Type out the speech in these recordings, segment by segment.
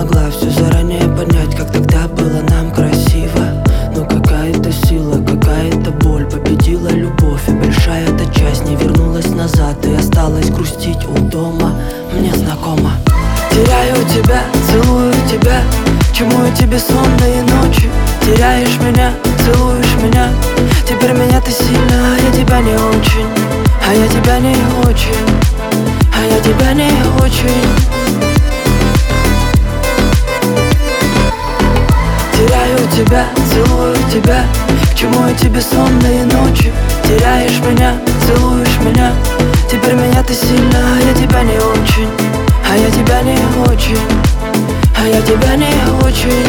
могла все заранее понять, как тогда было нам красиво. Но какая-то сила, какая-то боль победила любовь, и большая эта часть не вернулась назад и осталась грустить у дома. Мне знакомо. Теряю тебя, целую тебя. Чему эти бессонные ночи? Теряешь меня, целуешь меня. Теперь меня ты сильно, а я тебя не очень. А я тебя не очень. А я тебя не очень. Теряю тебя, целую тебя. К чему эти бессонные ночи? Теряешь меня, целуешь меня. Теперь меня ты сильно, а я тебя не очень. А я тебя не очень. А я тебя не очень.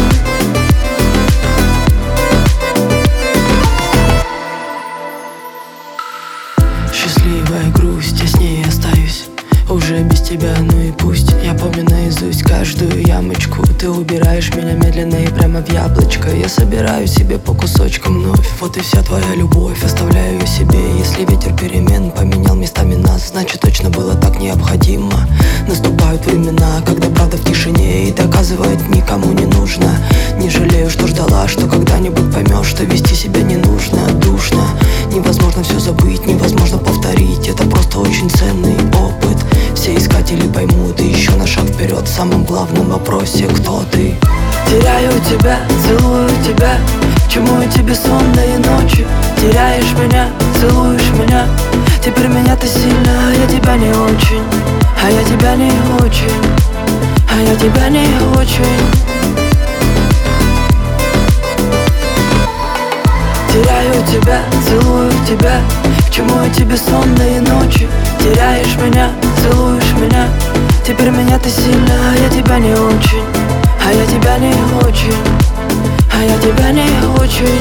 Счастливая грусть, я с ней остаюсь. Уже без тебя, ну и пусть. Я помню наизусть каждую ямочку. Ты убираешь меня медленно и прямо в яблочко. Я собираю себе по кусочкам вновь. Вот и вся твоя любовь, оставляю ее себе. Если ветер перемен поменял местами нас, значит точно было так необходимо. Наступают времена, когда правда в тишине и доказывает никому не нужно. Не жалею, что ждала, что когда-нибудь поймешь, что вести себя не нужно. Душно, невозможно все забыть, невозможно повторить. Это просто очень ценный опыт. Все искатели поймут, и еще на шаг вперед в самом главном вопросе: кто ты? Теряю тебя, целую тебя. К чему эти бессонные ночи? Теряешь меня, целуешь меня. Теперь меня ты сильно, а я тебя не очень. А я тебя не очень. А я тебя не очень. Теряю тебя, целую тебя. К чему эти бессонные ночи? Теряешь меня, целуешь меня. Теперь меня ты сильно, а я тебя не очень. А я тебя не очень. А я тебя не очень.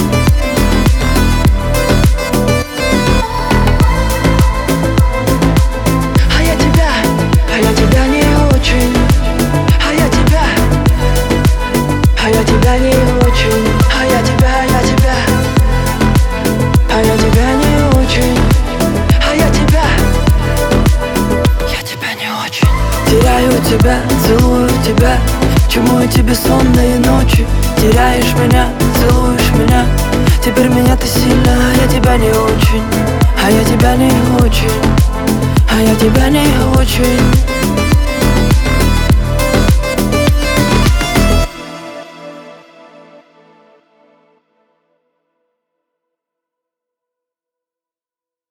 А я тебя не очень. А я тебя не очень. А я тебя. А я тебя не очень. А я тебя не очень. Теряю тебя, целую тебя. К чему эти бессонные ночи? Теряешь меня, целуешь меня. Теперь меня ты сильно, а я тебя не очень. А я тебя не очень. А я тебя не очень.